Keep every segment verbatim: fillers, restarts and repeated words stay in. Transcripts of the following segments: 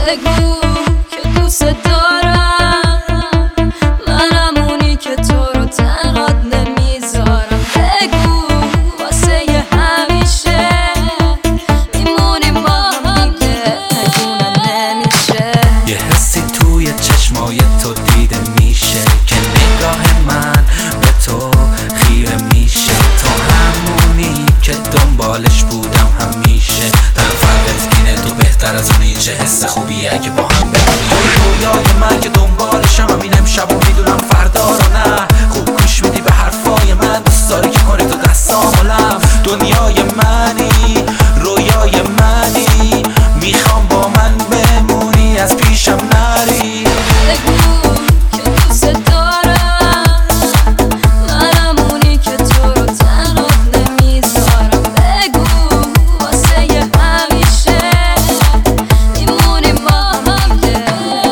بگو که دوست دارم، منم اونی که تو رو تنهات نمیذارم. بگو واسه ی همیشه میمونیم با هم که تکونم نمیشه. یه حسی توی چشمای تو دیده میشه که نگاه من به تو خیره میشه. تو همونی که دنبالش بودم همیشه. تن فرقت اینه، تو بهتر از اونی. چه حس خوبیه اگه با هم بمونی. رویای من که دنبالشم همین امشب و میدونم فردا رو نه. خوب گوش میدی به حرفای من، دوست داری که کنی تو دستامولم. دنیای منی، رویای منی، میخوام با من بمونی، از پیشم نری. بگو که دوست دارم، منم اونی که تو رو تنهات نمیذارم. بگو واسه ی همیشه میمونیم با هم که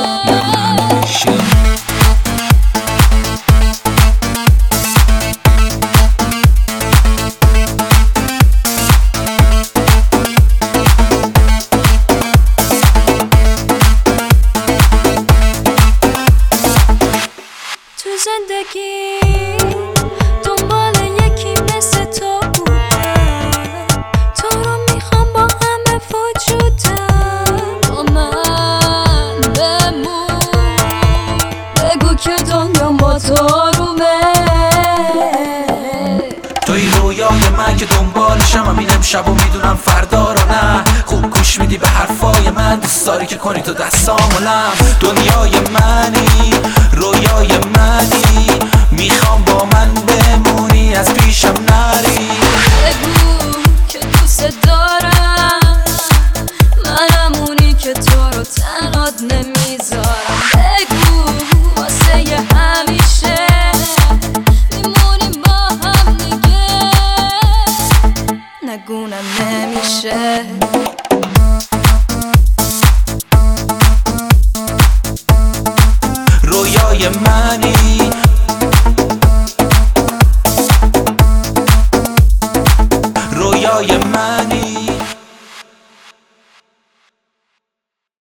تو زندگی دنبال یکی مثل تو بودم. تو رو میخوام با همه وجودم. با من بمون، بگو که دنیام با تو آرومه. توی رویای من که دنبالشم همین امشب و میدونم فردا رو نه. خوب گوش میدی به حرفای من، دوست داری که کنی تو دستامولم. دنیای منی، رویای منی، میخوام با من بمونی، از پیشم نری. بگو که دوست دارم،